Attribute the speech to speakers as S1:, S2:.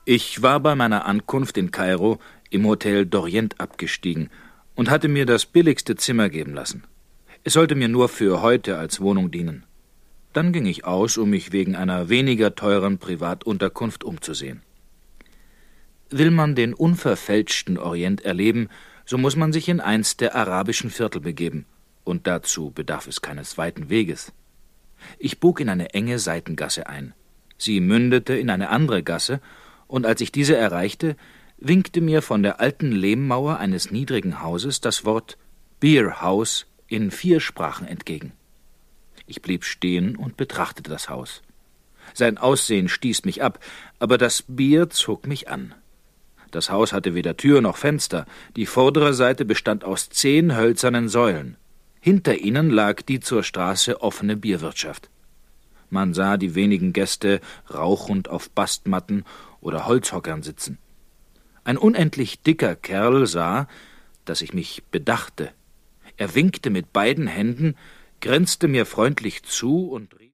S1: Ich war bei meiner Ankunft in Kairo im Hotel d'Orient abgestiegen und hatte mir das billigste Zimmer geben lassen. Es sollte mir nur für heute als Wohnung dienen. Dann ging ich aus, um mich wegen einer weniger teuren Privatunterkunft umzusehen. Will man den unverfälschten Orient erleben, so muss man sich in eins der arabischen Viertel begeben, und dazu bedarf es keines weiten Weges. Ich bog in eine enge Seitengasse ein. Sie mündete in eine andere Gasse, und als ich diese erreichte, winkte mir von der alten Lehmmauer eines niedrigen Hauses das Wort »Beer House« in 4 Sprachen entgegen. Ich blieb stehen und betrachtete das Haus. Sein Aussehen stieß mich ab, aber das Bier zog mich an. Das Haus hatte weder Tür noch Fenster, die vordere Seite bestand aus 10 hölzernen Säulen. Hinter ihnen lag die zur Straße offene Bierwirtschaft. Man sah die wenigen Gäste rauchend auf Bastmatten oder Holzhockern sitzen. Ein unendlich dicker Kerl sah, dass ich mich bedachte. Er winkte mit beiden Händen, grinste mir freundlich zu und rief: